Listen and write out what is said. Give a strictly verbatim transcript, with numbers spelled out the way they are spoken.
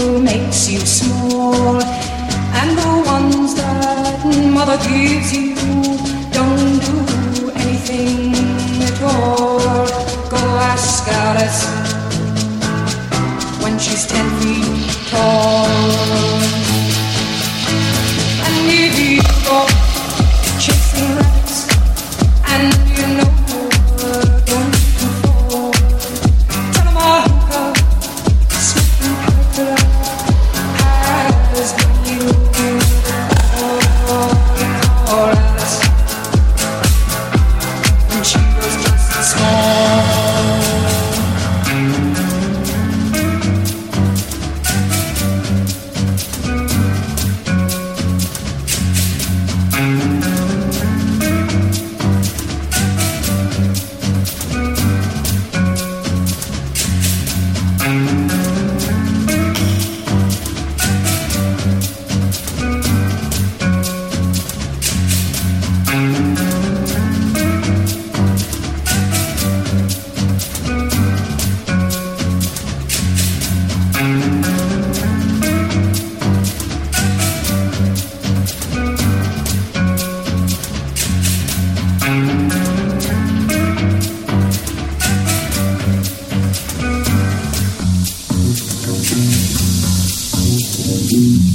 apple makes you small, and the ones that mother gives you don't do anything at all. Go ask Alice when she's ten feet tall. And if you go chasing rats, and you know you're going to fall, tell 'em a hooker smoking pipe has been you call Alice when she was just small. Mm-hmm.